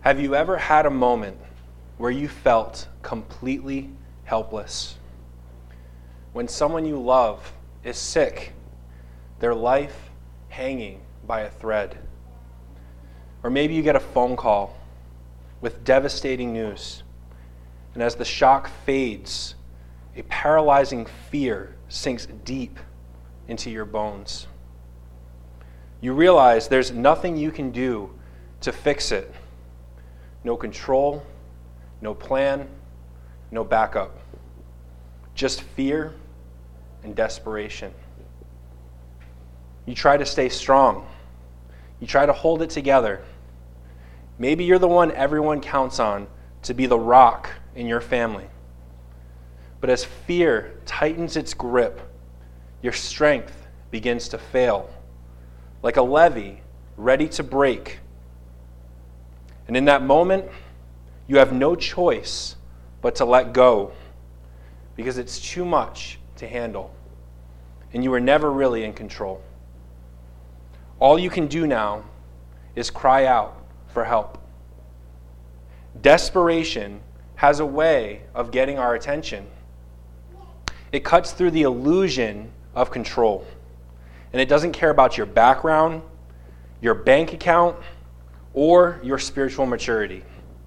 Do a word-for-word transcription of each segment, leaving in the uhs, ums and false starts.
Have you ever had a moment where you felt completely helpless? When someone you love is sick, their life hanging by a thread. Or maybe you get a phone call with devastating news, and as the shock fades, a paralyzing fear sinks deep into your bones. You realize there's nothing you can do to fix it. No control, no plan, no backup. Just fear and desperation. You try to stay strong. You try to hold it together. Maybe you're the one everyone counts on to be the rock in your family. But as fear tightens its grip, your strength begins to fail, like a levee ready to break. And in that moment, you have no choice but to let go, because it's too much to handle, and you were never really in control. All you can do now is cry out for help. Desperation has a way of getting our attention. It cuts through the illusion of control, and it doesn't care about your background, your bank account, or your spiritual maturity.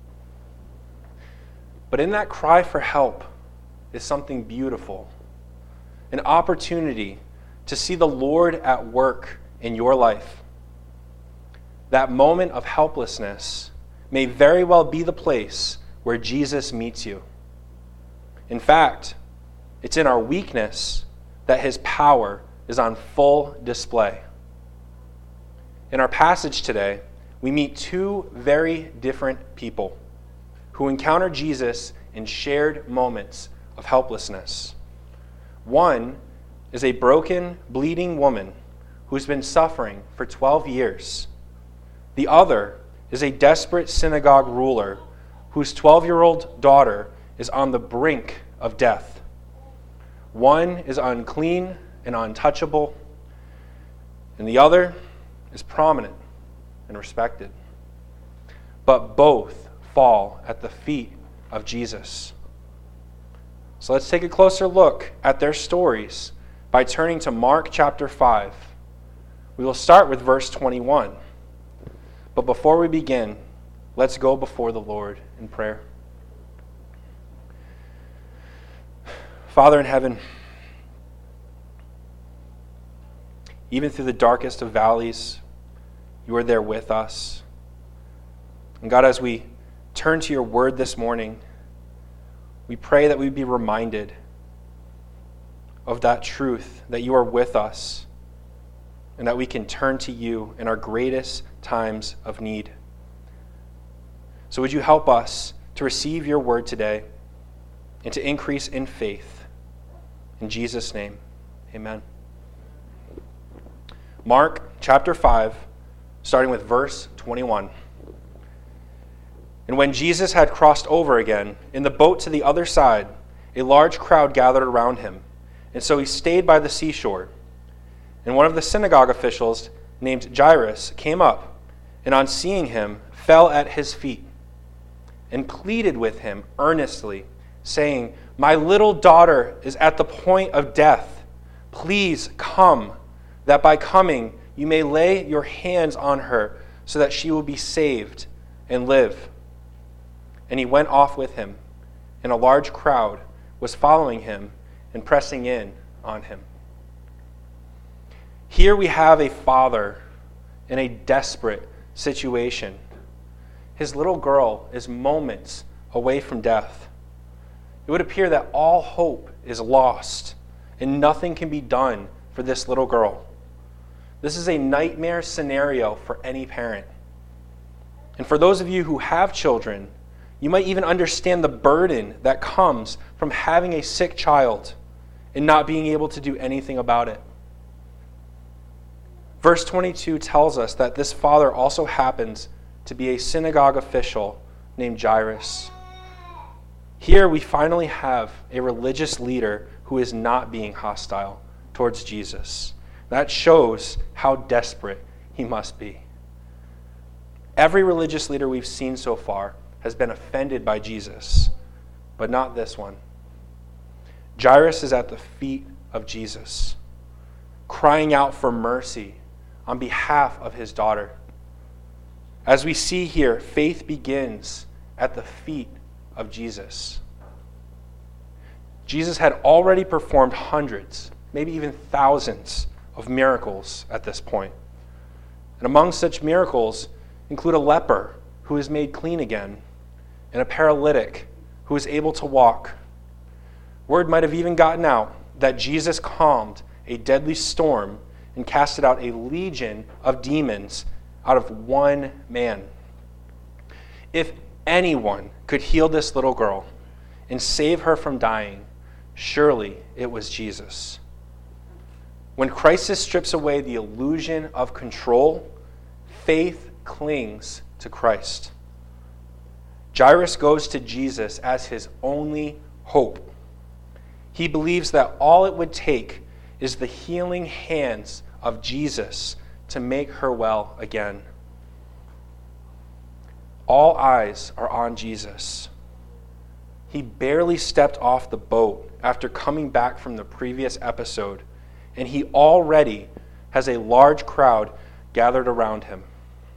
But in that cry for help is something beautiful, an opportunity to see the Lord at work in your life. That moment of helplessness may very well be the place where Jesus meets you. In fact, it's in our weakness that his power is on full display. In our passage today, we meet two very different people who encounter Jesus in shared moments of helplessness. One is a broken, bleeding woman who's been suffering for twelve years. The other is a desperate synagogue ruler whose twelve-year-old daughter is on the brink of death. One is unclean and untouchable, and the other is prominent and respected. But both fall at the feet of Jesus. So let's take a closer look at their stories by turning to Mark chapter five. We will start with verse twenty-one. But before we begin, let's go before the Lord in prayer. Father in heaven, even through the darkest of valleys, you are there with us. And God, as we turn to your word this morning, we pray that we be reminded of that truth, that you are with us, and that we can turn to you in our greatest times of need. So would you help us to receive your word today and to increase in faith. In Jesus' name, amen. Mark chapter five, starting with verse twenty-one. And when Jesus had crossed over again in the boat to the other side, a large crowd gathered around him, and so he stayed by the seashore. And one of the synagogue officials, named Jairus, came up, and on seeing him, fell at his feet, and pleaded with him earnestly, saying, "My little daughter is at the point of death. Please come, that by coming you may lay your hands on her, so that she will be saved and live." And he went off with him, and a large crowd was following him and pressing in on him. Here we have a father in a desperate situation. His little girl is moments away from death. It would appear that all hope is lost and nothing can be done for this little girl. This is a nightmare scenario for any parent. And for those of you who have children, you might even understand the burden that comes from having a sick child and not being able to do anything about it. Verse twenty-two tells us that this father also happens to be a synagogue official named Jairus. Here we finally have a religious leader who is not being hostile towards Jesus. That shows how desperate he must be. Every religious leader we've seen so far has been offended by Jesus, but not this one. Jairus is at the feet of Jesus, crying out for mercy on behalf of his daughter. As we see here, faith begins at the feet of Jesus. Jesus had already performed hundreds, maybe even thousands of miracles at this point. And among such miracles include a leper who is made clean again, and a paralytic who is able to walk. Word might have even gotten out that Jesus calmed a deadly storm and casted out a legion of demons out of one man. If anyone could heal this little girl and save her from dying, surely it was Jesus. When crisis strips away the illusion of control, faith clings to Christ. Jairus goes to Jesus as his only hope. He believes that all it would take is the healing hands of Jesus to make her well again. All eyes are on Jesus. He barely stepped off the boat after coming back from the previous episode, and he already has a large crowd gathered around him.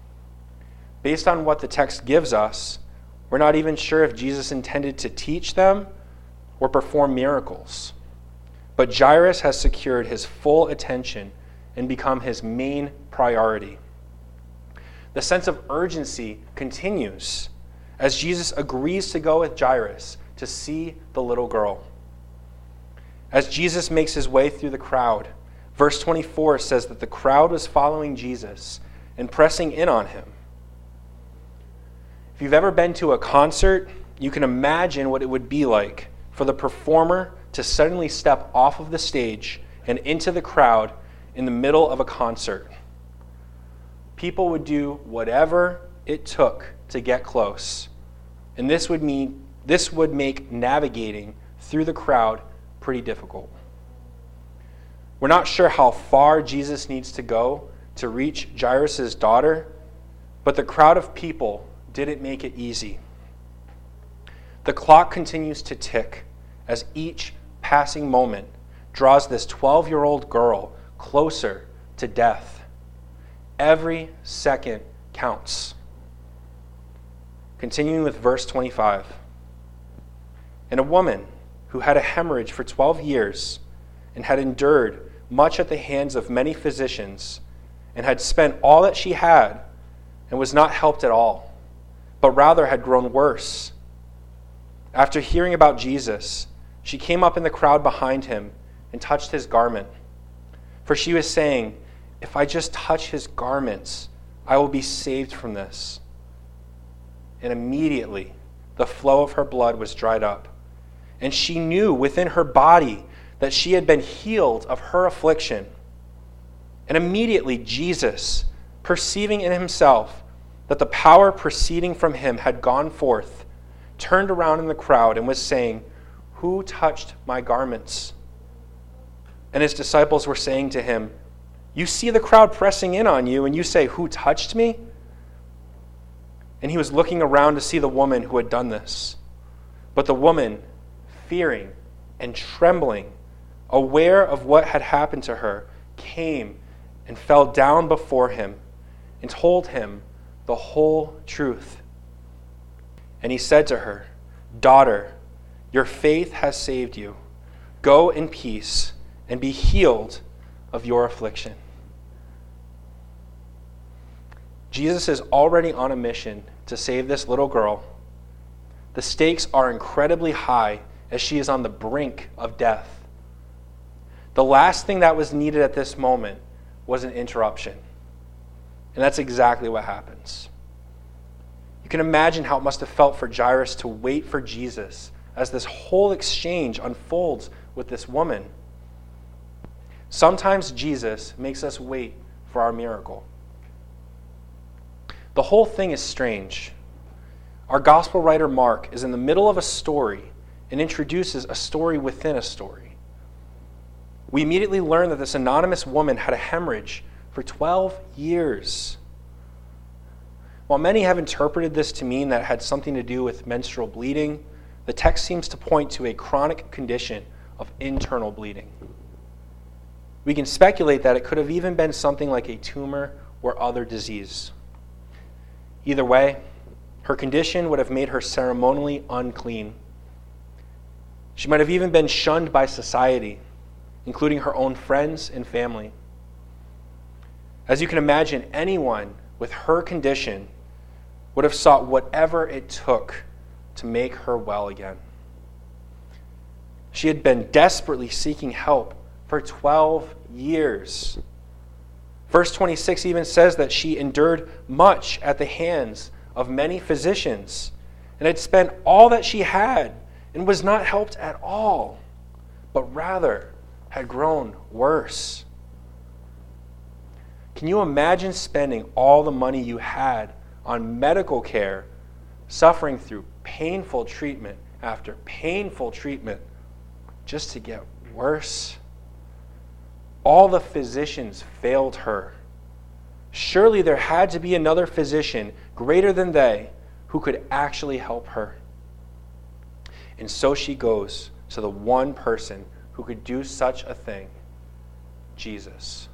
Based on what the text gives us, we're not even sure if Jesus intended to teach them or perform miracles. But Jairus has secured his full attention and become his main priority. The sense of urgency continues as Jesus agrees to go with Jairus to see the little girl. As Jesus makes his way through the crowd, verse twenty-four says that the crowd was following Jesus and pressing in on him. If you've ever been to a concert, you can imagine what it would be like for the performer to suddenly step off of the stage and into the crowd in the middle of a concert. People would do whatever it took to get close, and this would mean this would make navigating through the crowd pretty difficult. We're not sure how far Jesus needs to go to reach Jairus' daughter, but the crowd of people didn't make it easy. The clock continues to tick as each passing moment draws this twelve-year-old girl closer to death. Every second counts. Continuing with verse twenty-five. And a woman who had a hemorrhage for twelve years and had endured much at the hands of many physicians and had spent all that she had and was not helped at all, but rather had grown worse. After hearing about Jesus, she came up in the crowd behind him and touched his garment. For she was saying, "If I just touch his garments, I will be saved from this." And immediately the flow of her blood was dried up, and she knew within her body that she had been healed of her affliction. And immediately Jesus, perceiving in himself that the power proceeding from him had gone forth, turned around in the crowd and was saying, "Who touched my garments?" And his disciples were saying to him, "You see the crowd pressing in on you, and you say, 'Who touched me?'" And he was looking around to see the woman who had done this. But the woman, fearing and trembling, aware of what had happened to her, came and fell down before him and told him the whole truth. And he said to her, "Daughter, your faith has saved you. Go in peace and be healed of your affliction." Jesus is already on a mission to save this little girl. The stakes are incredibly high as she is on the brink of death. The last thing that was needed at this moment was an interruption. And that's exactly what happens. You can imagine how it must have felt for Jairus to wait for Jesus as this whole exchange unfolds with this woman. Sometimes Jesus makes us wait for our miracle. The whole thing is strange. Our gospel writer Mark is in the middle of a story and introduces a story within a story. We immediately learn that this anonymous woman had a hemorrhage for twelve years. While many have interpreted this to mean that it had something to do with menstrual bleeding, the text seems to point to a chronic condition of internal bleeding. We can speculate that it could have even been something like a tumor or other disease. Either way, her condition would have made her ceremonially unclean. She might have even been shunned by society, including her own friends and family. As you can imagine, anyone with her condition would have sought whatever it took to make her well again. She had been desperately seeking help for twelve years. Verse twenty-six even says that she endured much at the hands of many physicians and had spent all that she had and was not helped at all, but rather had grown worse. Can you imagine spending all the money you had on medical care, suffering through painful treatment after painful treatment, just to get worse? All the physicians failed her. Surely there had to be another physician greater than they who could actually help her. And so she goes to the one person who could do such a thing, Jesus.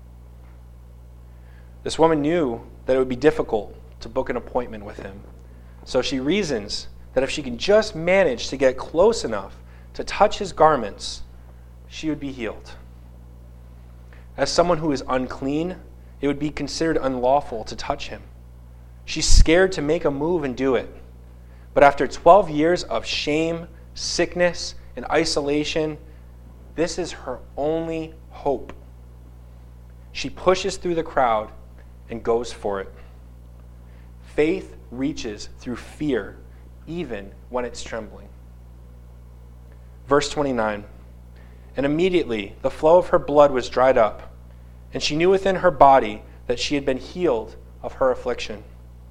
This woman knew that it would be difficult to book an appointment with him. So she reasons that if she can just manage to get close enough to touch his garments, she would be healed. As someone who is unclean, it would be considered unlawful to touch him. She's scared to make a move and do it. But after twelve years of shame, sickness, and isolation, this is her only hope. She pushes through the crowd and goes for it. Faith reaches through fear, even when it's trembling. Verse twenty-nine, and immediately the flow of her blood was dried up, and she knew within her body that she had been healed of her affliction.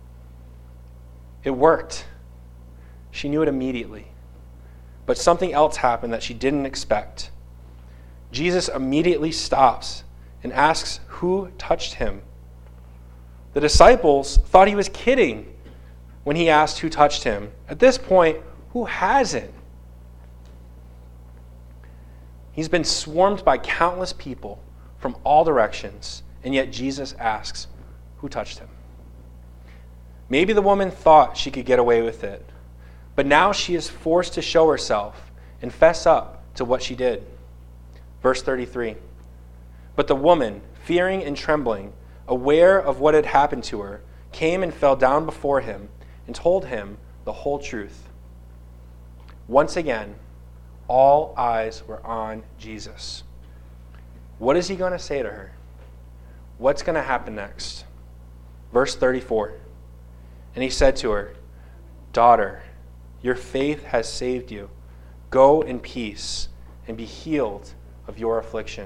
It worked. She knew it immediately. But something else happened that she didn't expect. Jesus immediately stops and asks who touched him. The disciples thought he was kidding when he asked who touched him. At this point, who hasn't? He's been swarmed by countless people from all directions, and yet Jesus asks who touched him. Maybe the woman thought she could get away with it, but now she is forced to show herself and fess up to what she did. Verse thirty-three, but the woman, fearing and trembling, aware of what had happened to her, came and fell down before him and told him the whole truth. Once again, all eyes were on Jesus. What is he going to say to her? What's going to happen next? Verse thirty-four, and he said to her, daughter, your faith has saved you. Go in peace and be healed of your affliction.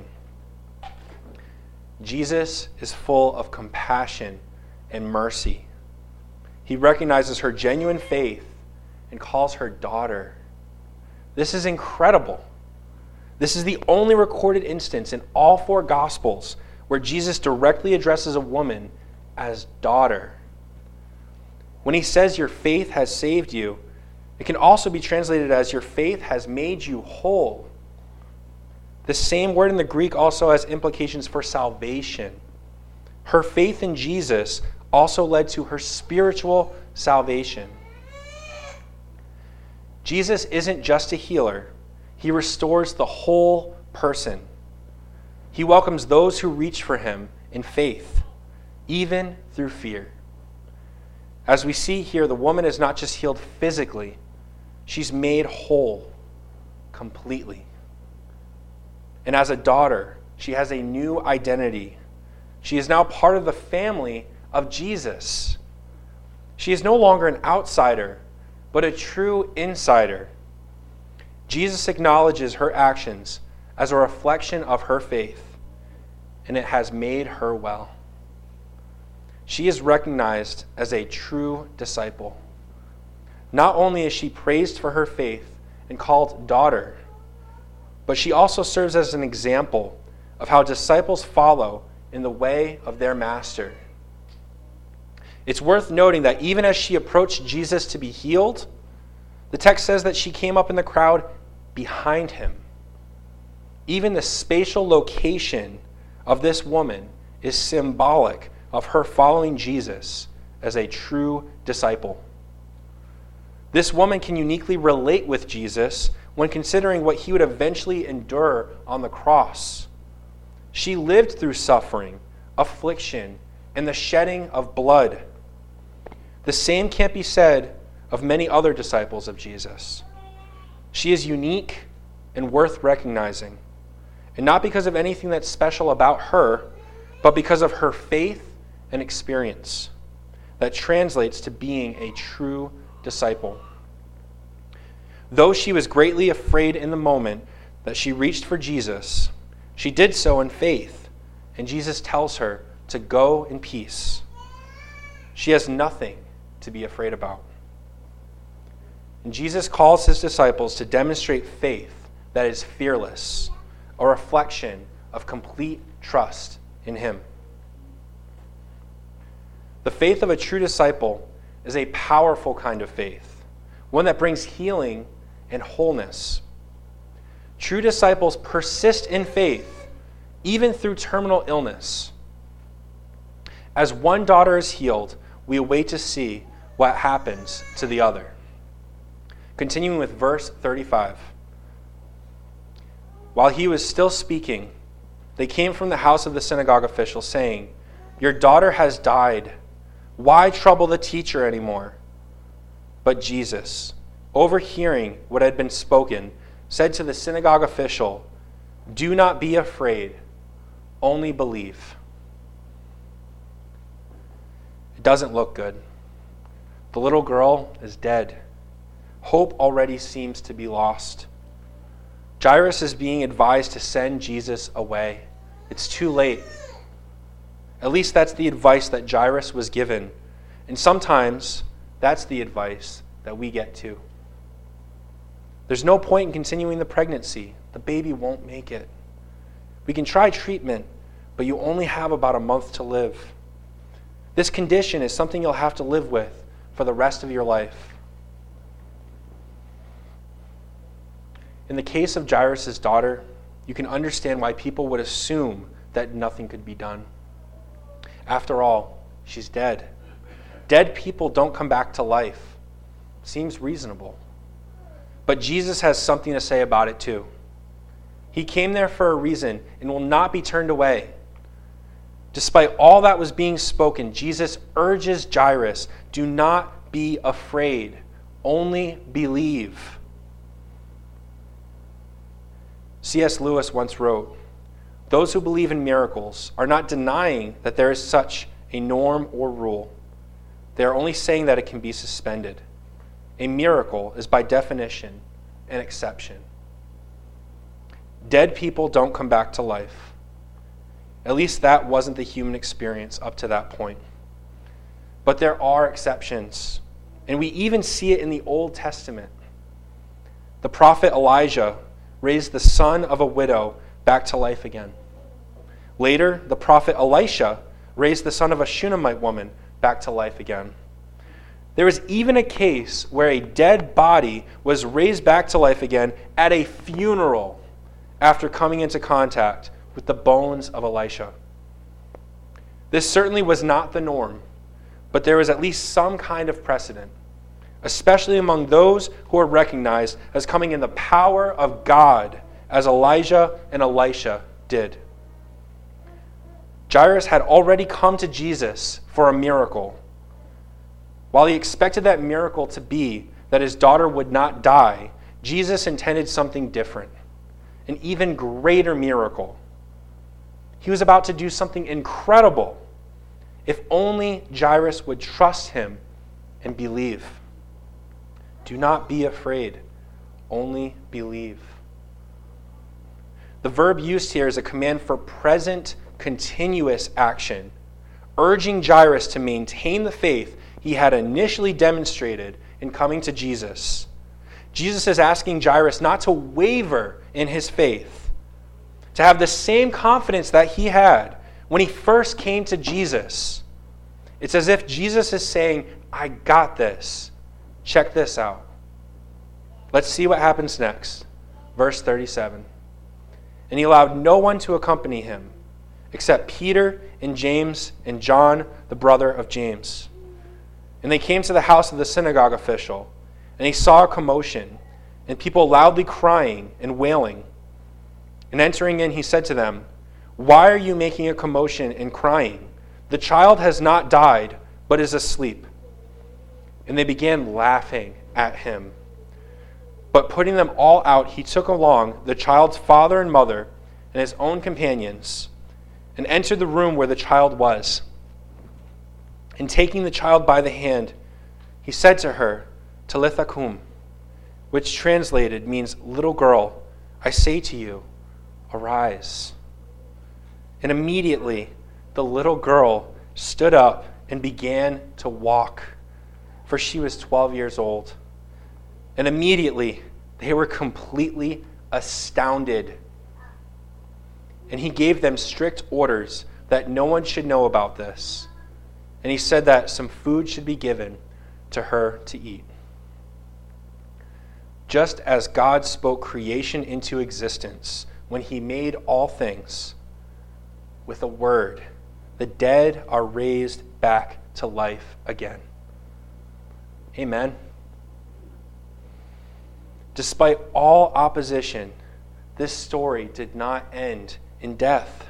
Jesus is full of compassion and mercy. He recognizes her genuine faith and calls her daughter. This is incredible. This is the only recorded instance in all four Gospels where Jesus directly addresses a woman as daughter. When he says your faith has saved you, it can also be translated as your faith has made you whole. The same word in the Greek also has implications for salvation. Her faith in Jesus also led to her spiritual salvation. Jesus isn't just a healer. He restores the whole person. He welcomes those who reach for him in faith, even through fear. As we see here, the woman is not just healed physically, she's made whole completely. And as a daughter, she has a new identity. She is now part of the family of Jesus. She is no longer an outsider, but a true insider. Jesus acknowledges her actions as a reflection of her faith, and it has made her well. She is recognized as a true disciple. Not only is she praised for her faith and called daughter, but she also serves as an example of how disciples follow in the way of their master. It's worth noting that even as she approached Jesus to be healed, the text says that she came up in the crowd behind him. Even the spatial location of this woman is symbolic of her following Jesus as a true disciple. This woman can uniquely relate with Jesus when considering what he would eventually endure on the cross. She lived through suffering, affliction, and the shedding of blood. The same can't be said of many other disciples of Jesus. She is unique and worth recognizing, and not because of anything that's special about her, but because of her faith and experience that translates to being a true disciple. Though she was greatly afraid in the moment that she reached for Jesus, she did so in faith, and Jesus tells her to go in peace. She has nothing to be afraid about. And Jesus calls his disciples to demonstrate faith that is fearless, a reflection of complete trust in him. The faith of a true disciple is a powerful kind of faith, one that brings healing and wholeness. True disciples persist in faith, even through terminal illness. As one daughter is healed, we wait to see what happens to the other. Continuing with verse thirty-five. While he was still speaking, they came from the house of the synagogue official, saying, "Your daughter has died. Why trouble the teacher anymore?" But Jesus, overhearing what had been spoken, said to the synagogue official, "Do not be afraid, only believe." It doesn't look good. The little girl is dead. Hope already seems to be lost. Jairus is being advised to send Jesus away. It's too late. At least that's the advice that Jairus was given. And sometimes that's the advice that we get too. There's no point in continuing the pregnancy. The baby won't make it. We can try treatment, but you only have about a month to live. This condition is something you'll have to live with for the rest of your life. In the case of Jairus' daughter, you can understand why people would assume that nothing could be done. After all, she's dead. Dead people don't come back to life. Seems reasonable. But Jesus has something to say about it too. He came there for a reason and will not be turned away. Despite all that was being spoken, Jesus urges Jairus, do not be afraid, only believe. C S Lewis once wrote, "Those who believe in miracles are not denying that there is such a norm or rule. They are only saying that it can be suspended. A miracle is by definition an exception." Dead people don't come back to life. At least that wasn't the human experience up to that point. But there are exceptions, and we even see it in the Old Testament. The prophet Elijah raised the son of a widow back to life again. Later, the prophet Elisha raised the son of a Shunammite woman back to life again. There was even a case where a dead body was raised back to life again at a funeral after coming into contact with the bones of Elisha. This certainly was not the norm, but there was at least some kind of precedent, especially among those who are recognized as coming in the power of God, as Elijah and Elisha did. Jairus had already come to Jesus for a miracle. While he expected that miracle to be that his daughter would not die, Jesus intended something different, an even greater miracle. He was about to do something incredible if only Jairus would trust him and believe. Do not be afraid, only believe. The verb used here is a command for present, continuous action, urging Jairus to maintain the faith he had initially demonstrated in coming to Jesus. Jesus is asking Jairus not to waver in his faith, to have the same confidence that he had when he first came to Jesus. It's as if Jesus is saying, I got this. Check this out. Let's see what happens next. Verse thirty-seven. And he allowed no one to accompany him, except Peter and James and John, the brother of James. And they came to the house of the synagogue official, and he saw a commotion, and people loudly crying and wailing. And entering in, he said to them, Why are you making a commotion and crying? The child has not died, but is asleep. And they began laughing at him. But putting them all out, he took along the child's father and mother and his own companions, and entered the room where the child was. And taking the child by the hand, he said to her, Talitha cum, which translated means, Little girl, I say to you, arise. And immediately the little girl stood up and began to walk, for she was twelve years old. And immediately they were completely astounded. And he gave them strict orders that no one should know about this. And he said that some food should be given to her to eat. Just as God spoke creation into existence when he made all things, with a word, the dead are raised back to life again. Amen. Despite all opposition, this story did not end in death.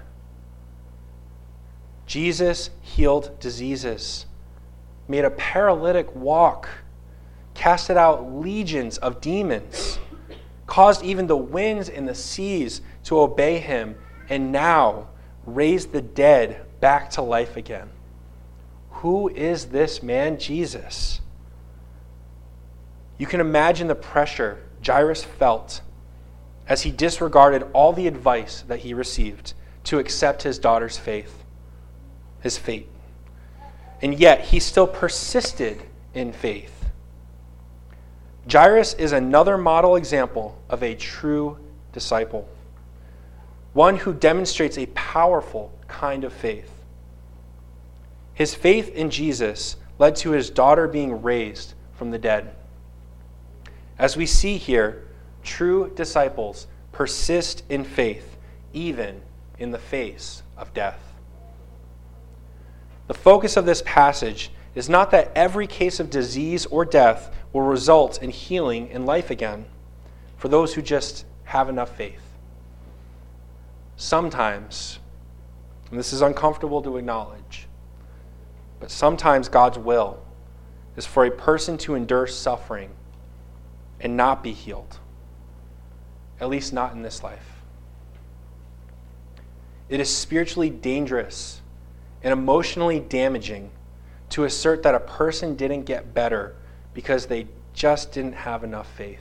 Jesus healed diseases, made a paralytic walk, casted out legions of demons, caused even the winds and the seas to obey him, and now raised the dead back to life again. Who is this man, Jesus? You can imagine the pressure Jairus felt as he disregarded all the advice that he received to accept his daughter's faith, his fate. And yet he still persisted in faith. Jairus is another model example of a true disciple, one who demonstrates a powerful kind of faith. His faith in Jesus led to his daughter being raised from the dead. As we see here, true disciples persist in faith, even in the face of death. The focus of this passage is not that every case of disease or death will result in healing and life again for those who just have enough faith. Sometimes, and this is uncomfortable to acknowledge, but sometimes God's will is for a person to endure suffering and not be healed, at least not in this life. It is spiritually dangerous and emotionally damaging to assert that a person didn't get better because they just didn't have enough faith.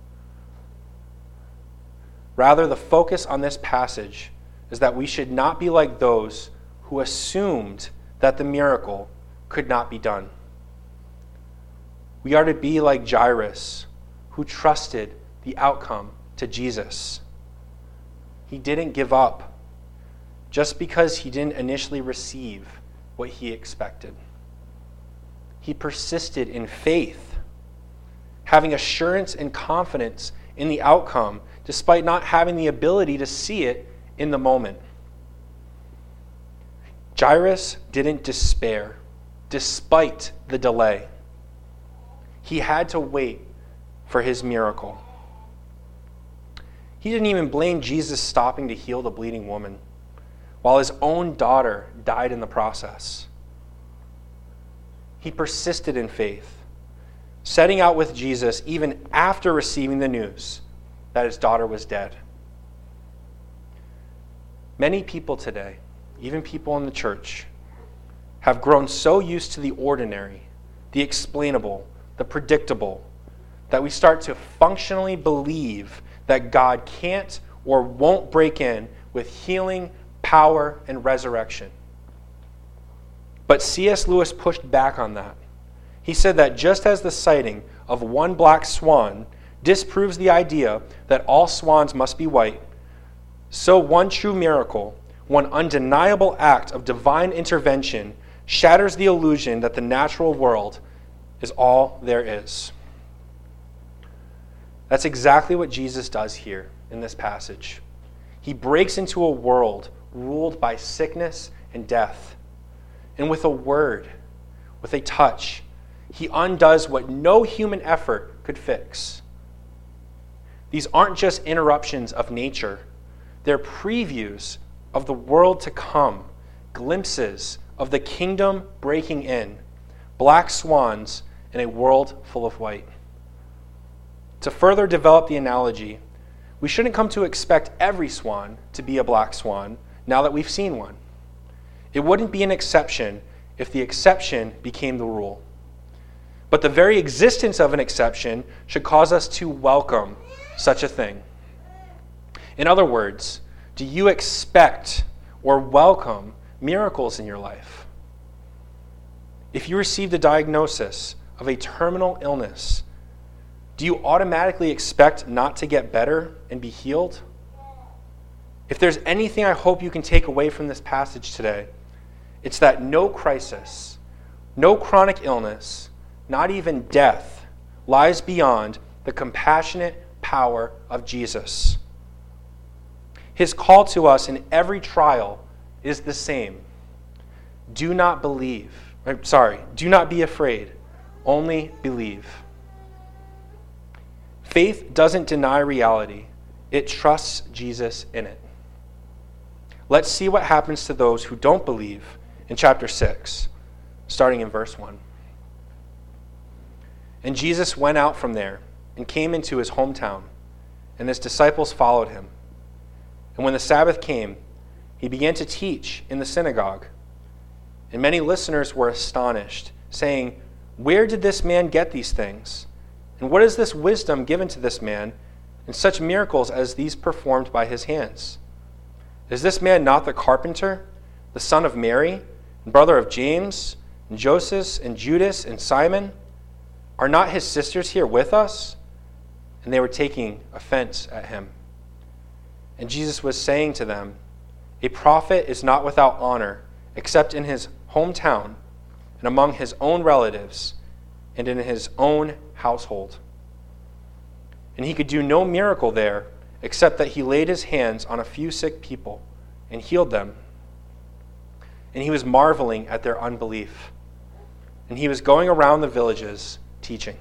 Rather, the focus on this passage is that we should not be like those who assumed that the miracle could not be done. We are to be like Jairus, who trusted the outcome to Jesus. He didn't give up just because he didn't initially receive what he expected. He persisted in faith, having assurance and confidence in the outcome, despite not having the ability to see it in the moment. Jairus didn't despair, despite the delay. He had to wait for his miracle. He didn't even blame Jesus stopping to heal the bleeding woman, while his own daughter died in the process. He persisted in faith, setting out with Jesus even after receiving the news that his daughter was dead. Many people today, even people in the church, have grown so used to the ordinary, the explainable, the predictable, that we start to functionally believe that God can't or won't break in with healing, power, and resurrection. But C S Lewis pushed back on that. He said that just as the sighting of one black swan disproves the idea that all swans must be white, so one true miracle, one undeniable act of divine intervention, shatters the illusion that the natural world is all there is. That's exactly what Jesus does here in this passage. He breaks into a world ruled by sickness and death. And with a word, with a touch, he undoes what no human effort could fix. These aren't just interruptions of nature. They're previews of the world to come, glimpses of the kingdom breaking in, black swans in a world full of white. To further develop the analogy, we shouldn't come to expect every swan to be a black swan now that we've seen one. It wouldn't be an exception if the exception became the rule. But the very existence of an exception should cause us to welcome such a thing. In other words, do you expect or welcome miracles in your life? If you received a diagnosis of a terminal illness, do you automatically expect not to get better and be healed? If there's anything I hope you can take away from this passage today, it's that no crisis, no chronic illness, not even death, lies beyond the compassionate power of Jesus. His call to us in every trial is the same. Do not believe. I'm sorry, do not be afraid. Only believe. Faith doesn't deny reality. It trusts Jesus in it. Let's see what happens to those who don't believe in chapter six, starting in verse one. And Jesus went out from there and came into his hometown, and his disciples followed him. And when the Sabbath came, he began to teach in the synagogue. And many listeners were astonished, saying, "Where did this man get these things? And what is this wisdom given to this man, and such miracles as these performed by his hands? Is this man not the carpenter, the son of Mary, and brother of James, and Joseph, and Judas, and Simon? Are not his sisters here with us?" And they were taking offense at him. And Jesus was saying to them, "A prophet is not without honor, except in his hometown, and among his own relatives, and in his own household." And he could do no miracle there, except that he laid his hands on a few sick people and healed them. And he was marveling at their unbelief. And he was going around the villages teaching.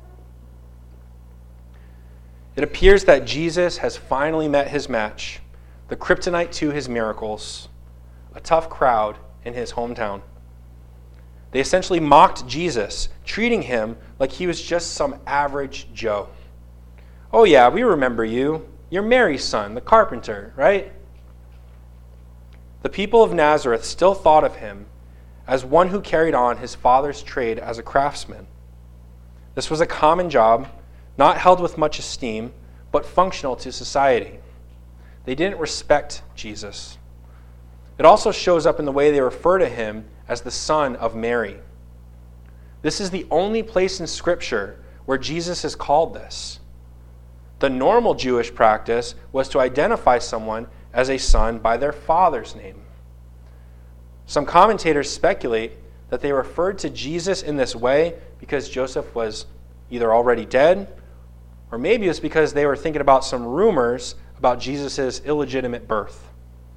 It appears that Jesus has finally met his match, the kryptonite to his miracles, a tough crowd in his hometown. They essentially mocked Jesus, treating him like he was just some average Joe. "Oh yeah, we remember you. You're Mary's son, the carpenter, right?" The people of Nazareth still thought of him as one who carried on his father's trade as a craftsman. This was a common job, not held with much esteem, but functional to society. They didn't respect Jesus. It also shows up in the way they refer to him as the son of Mary. This is the only place in Scripture where Jesus is called this. The normal Jewish practice was to identify someone as a son by their father's name. Some commentators speculate that they referred to Jesus in this way because Joseph was either already dead, or maybe it's because they were thinking about some rumors about Jesus' illegitimate birth.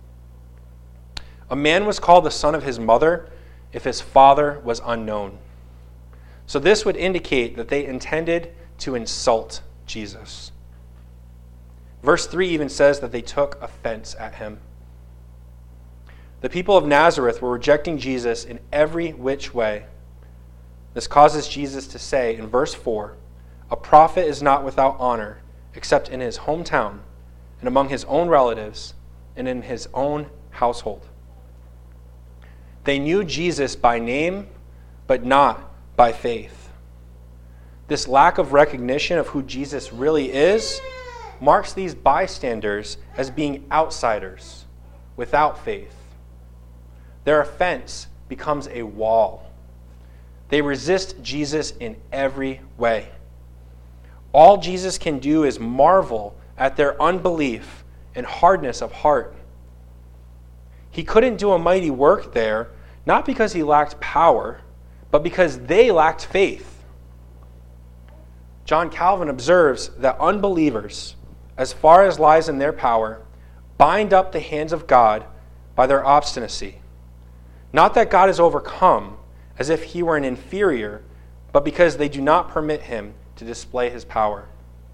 A man was called the son of his mother if his father was unknown. So this would indicate that they intended to insult Jesus. Verse three even says that they took offense at him. The people of Nazareth were rejecting Jesus in every which way. This causes Jesus to say in verse four, "A prophet is not without honor, except in his hometown, and among his own relatives, and in his own household." They knew Jesus by name, but not by faith. This lack of recognition of who Jesus really is marks these bystanders as being outsiders without faith. Their offense becomes a wall. They resist Jesus in every way. All Jesus can do is marvel at their unbelief and hardness of heart. He couldn't do a mighty work there, not because he lacked power, but because they lacked faith. John Calvin observes that unbelievers, as far as lies in their power, bind up the hands of God by their obstinacy. Not that God is overcome, as if he were an inferior, but because they do not permit him to display his power.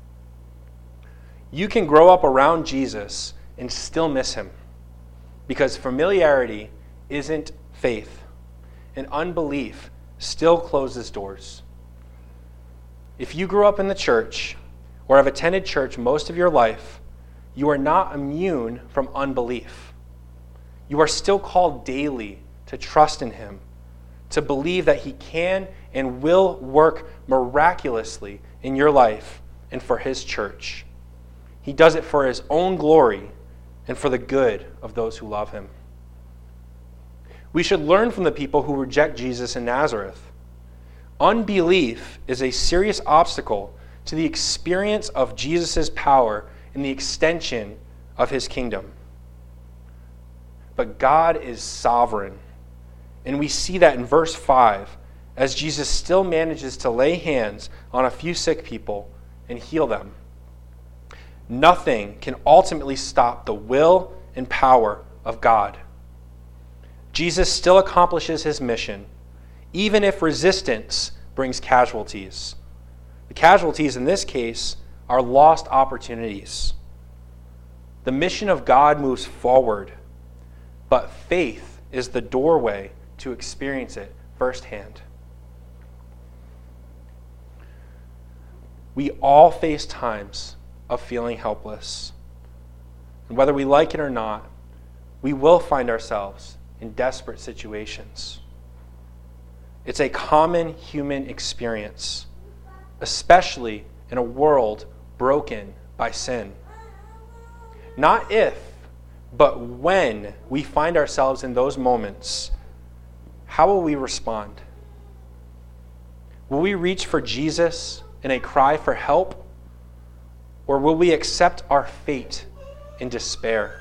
You can grow up around Jesus and still miss him, because familiarity isn't faith, and unbelief still closes doors. If you grew up in the church or have attended church most of your life, you are not immune from unbelief. You are still called daily to trust in him, to believe that he can and will work miraculously in your life and for his church. He does it for his own glory and for the good of those who love him. We should learn from the people who reject Jesus in Nazareth. Unbelief is a serious obstacle to the experience of Jesus' power and the extension of his kingdom. But God is sovereign, and we see that in verse five, as Jesus still manages to lay hands on a few sick people and heal them. Nothing can ultimately stop the will and power of God. Jesus still accomplishes his mission, even if resistance brings casualties. The casualties in this case are lost opportunities. The mission of God moves forward, but faith is the doorway to experience it firsthand. We all face times of feeling helpless. And whether we like it or not, we will find ourselves in desperate situations. It's a common human experience, especially in a world broken by sin. Not if, but when we find ourselves in those moments, how will we respond? Will we reach for Jesus in a cry for help? Or will we accept our fate in despair?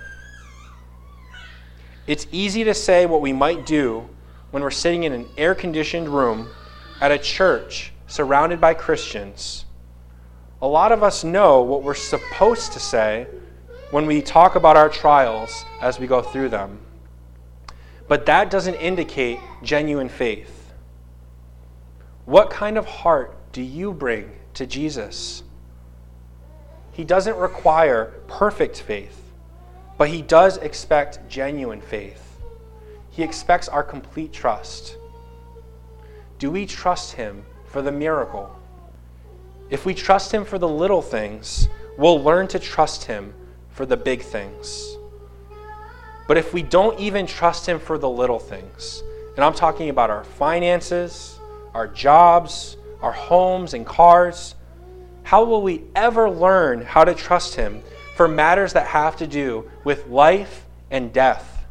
It's easy to say what we might do when we're sitting in an air-conditioned room at a church surrounded by Christians. A lot of us know what we're supposed to say when we talk about our trials as we go through them. But that doesn't indicate genuine faith. What kind of heart do you bring to Jesus? He doesn't require perfect faith, but he does expect genuine faith. He expects our complete trust. Do we trust him for the miracle? If we trust him for the little things, we'll learn to trust him for the big things. But if we don't even trust him for the little things, and I'm talking about our finances, our jobs, our homes and cars, how will we ever learn how to trust him for matters that have to do with life and death?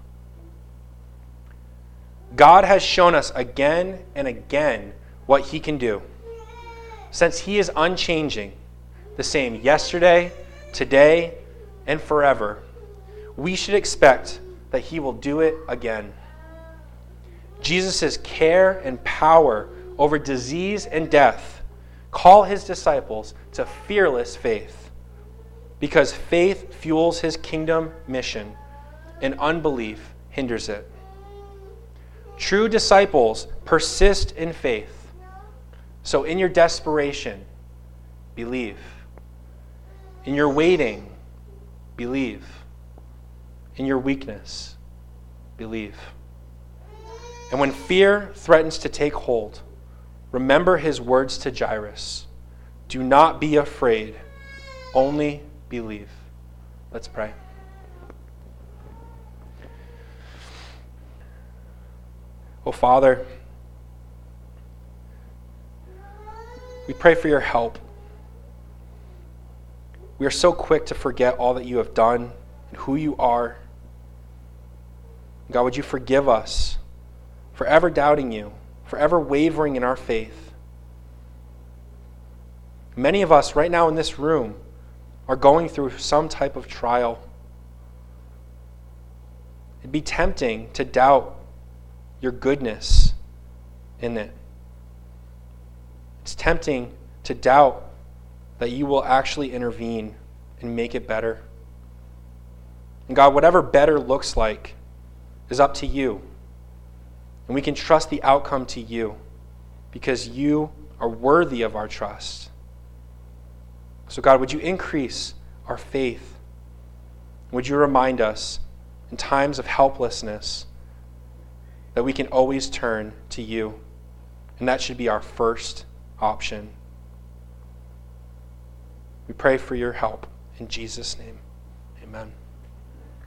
God has shown us again and again what he can do. Since he is unchanging, the same yesterday, today, and forever, we should expect that he will do it again. Jesus' care and power over disease and death call his disciples to fearless faith, because faith fuels his kingdom mission and unbelief hinders it. True disciples persist in faith. So in your desperation, believe. In your waiting, believe. In your weakness, believe. And when fear threatens to take hold, remember his words to Jairus. Do not be afraid, only believe. Let's pray. Oh, Father, we pray for your help. We are so quick to forget all that you have done and who you are. God, would you forgive us for ever doubting you, for ever wavering in our faith. Many of us right now in this room are going through some type of trial. It'd be tempting to doubt your goodness in it. It's tempting to doubt that you will actually intervene and make it better. And God, whatever better looks like is up to you. And we can trust the outcome to you because you are worthy of our trust. So God, would you increase our faith? Would you remind us in times of helplessness that we can always turn to you, and that should be our first option. We pray for your help in Jesus' name. Amen.